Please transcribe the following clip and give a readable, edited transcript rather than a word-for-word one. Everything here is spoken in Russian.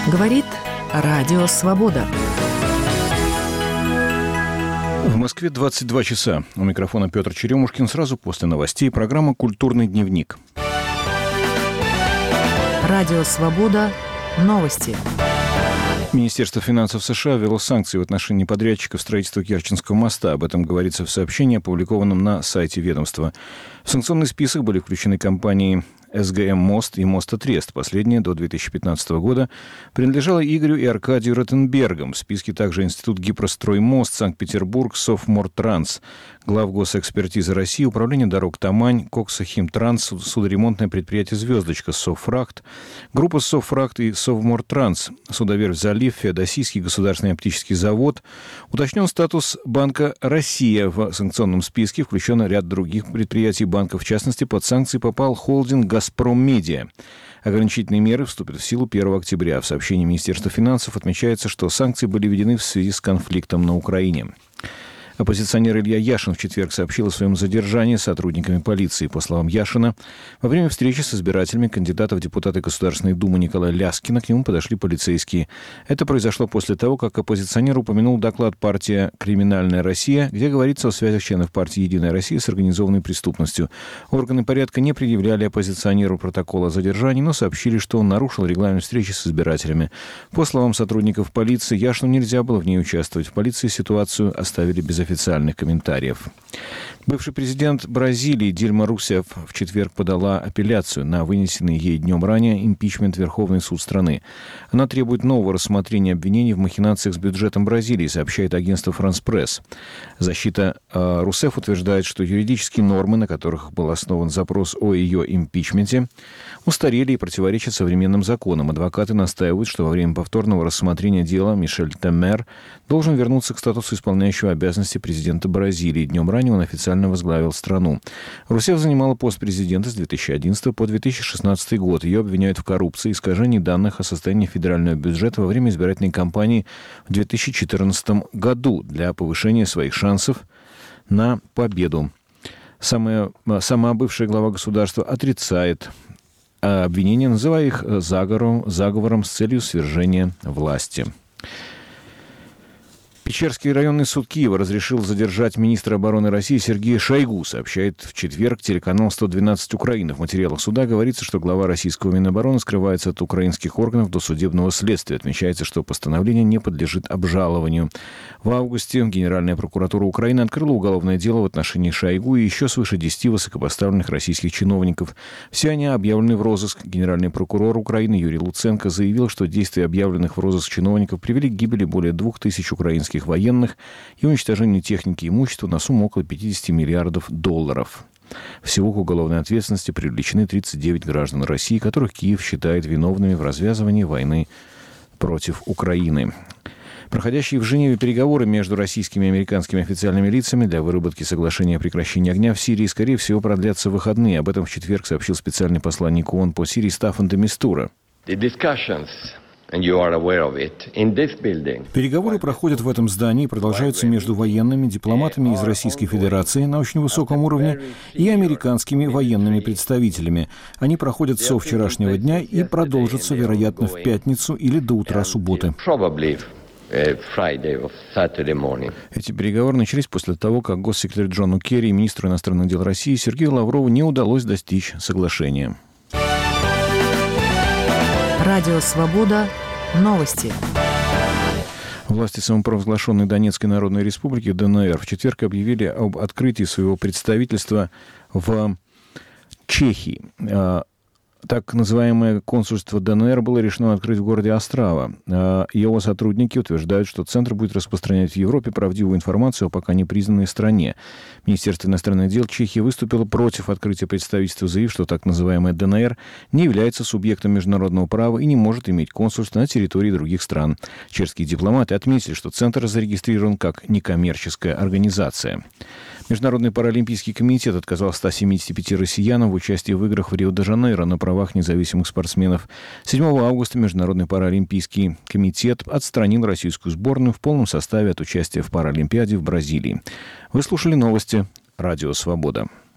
Говорит Радио Свобода. В Москве 22 часа. У микрофона Петр Черемушкин. Сразу после новостей программа «Культурный дневник». Радио Свобода. Новости. Министерство финансов США ввело санкции в отношении подрядчиков строительства Керченского моста. Об этом говорится в сообщении, опубликованном на сайте ведомства. В санкционный список были включены компании СГМ «Мост» и «Мостотрест». Последняя до 2015 года принадлежала Игорю и Аркадию Ротенбергам. В списке также Институт Гипростроймост, Санкт-Петербург, Совмортранс, Главгосэкспертиза России, Управление дорог Тамань, Коксохимтранс, судоремонтное предприятие «Звездочка», Совфрахт, группа Совфрахт и Совмортранс, судоверфь «Залив», Феодосийский государственный оптический завод. Уточнен статус Банка «Россия». В санкционном списке включен ряд других предприятий банка. В частности, под санкции попал холдинг «Газпром Медиа». Ограничительные меры вступят в силу 1 октября. В сообщении Министерства финансов отмечается, что санкции были введены в связи с конфликтом на Украине. Оппозиционер Илья Яшин в четверг сообщил о своем задержании сотрудниками полиции. По словам Яшина, во время встречи с избирателями кандидата в депутаты Государственной Думы Николая Ляскина к нему подошли полицейские. Это произошло после того, как оппозиционер упомянул доклад партии «Криминальная Россия», где говорится о связях членов партии «Единая Россия» с организованной преступностью. Органы порядка не предъявляли оппозиционеру протокол о задержании, но сообщили, что он нарушил регламент встречи с избирателями. По словам сотрудников полиции, Яшину нельзя было в ней участвовать. В полиции ситуацию оставили без официальных комментариев. Бывший президент Бразилии Дильма Русеф в четверг подала апелляцию на вынесенный ей днем ранее импичмент в Верховный суд страны. Она требует нового рассмотрения обвинений в махинациях с бюджетом Бразилии, сообщает агентство «Франс Пресс». Защита Русеф утверждает, что юридические нормы, на которых был основан запрос о ее импичменте, устарели и противоречат современным законам. Адвокаты настаивают, что во время повторного рассмотрения дела Мишель Темер должен вернуться к статусу исполняющего обязанности президента Бразилии. Днем ранее он официально возглавил страну. Русеф занимала пост президента с 2011 по 2016 год. Ее обвиняют в коррупции, искажении данных о состоянии федерального бюджета во время избирательной кампании в 2014 году для повышения своих шансов на победу. Сама бывшая глава государства отрицает обвинения, называя их заговором с целью свержения власти. Печерский районный суд Киева разрешил задержать министра обороны России Сергея Шойгу, сообщает в четверг телеканал 112 Украина. В материалах суда говорится, что глава российского Минобороны скрывается от украинских органов до судебного следствия. Отмечается, что постановление не подлежит обжалованию. В августе Генеральная прокуратура Украины открыла уголовное дело в отношении Шойгу и еще свыше 10 высокопоставленных российских чиновников. Все они объявлены в розыск. Генеральный прокурор Украины Юрий Луценко заявил, что действия объявленных в розыск чиновников привели к гибели более 2000 украинских военных и уничтожению техники и имущества на сумму около $50 миллиардов. Всего к уголовной ответственности привлечены 39 граждан России, которых Киев считает виновными в развязывании войны против Украины. Проходящие в Женеве переговоры между российскими и американскими официальными лицами для выработки соглашения о прекращении огня в Сирии, скорее всего, продлятся в выходные. Об этом в четверг сообщил специальный посланник ООН по Сирии Стаффан де Мистура. Переговоры проходят в этом здании и продолжаются между военными, дипломатами из Российской Федерации на очень высоком уровне и американскими военными представителями. Они проходят со вчерашнего дня и продолжатся, вероятно, в пятницу или до утра субботы. Эти переговоры начались после того, как госсекретарь Джону Керри и министру иностранных дел России Сергею Лаврову не удалось достичь соглашения. Радио «Свобода». Новости. Власти самопровозглашенной Донецкой Народной Республики ДНР в четверг объявили об открытии своего представительства в Чехии. Так называемое консульство ДНР было решено открыть в городе Острава. Его сотрудники утверждают, что центр будет распространять в Европе правдивую информацию о пока не признанной стране. Министерство иностранных дел Чехии выступило против открытия представительства, заявив, что так называемая ДНР не является субъектом международного права и не может иметь консульство на территории других стран. Чешские дипломаты отметили, что центр зарегистрирован как некоммерческая организация. Международный паралимпийский комитет отказал 175 россиянам в участии в играх в Рио-де-Жанейро на правах независимых спортсменов. 7 августа Международный паралимпийский комитет отстранил российскую сборную в полном составе от участия в Паралимпиаде в Бразилии. Вы слушали новости «Радио Свобода».